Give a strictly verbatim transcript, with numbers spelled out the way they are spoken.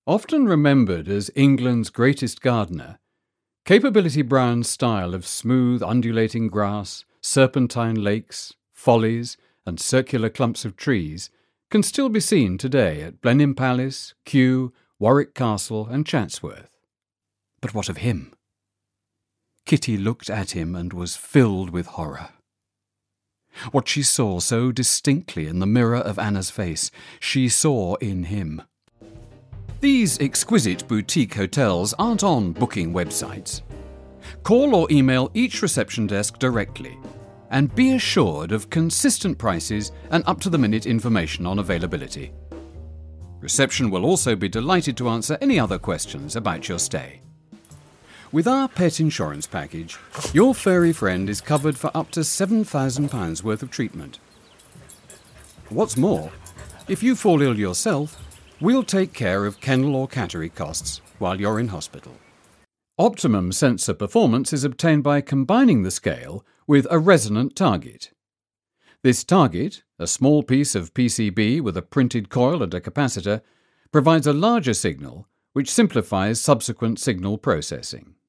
Often remembered as England's greatest gardener, Capability Brown's style of smooth undulating grass, serpentine lakes, follies, and circular clumps of trees can still be seen today at Blenheim Palace, Kew, Warwick Castle and Chatsworth. But what of him? Kitty looked at him and was filled with horror. What she saw so distinctly in the mirror of Anna's face, she saw in him. These exquisite boutique hotels aren't on booking websites. Call or email each reception desk directly and be assured of consistent prices and up-to-the-minute information on availability. Reception will also be delighted to answer any other questions about your stay. With our pet insurance package, your furry friend is covered for up to seven thousand pounds worth of treatment. What's more, if you fall ill yourself, we'll take care of kennel or cattery costs while you're in hospital. Optimum sensor performance is obtained by combining the scale with a resonant target. This target, a small piece of P C B with a printed coil and a capacitor, provides a larger signal which simplifies subsequent signal processing.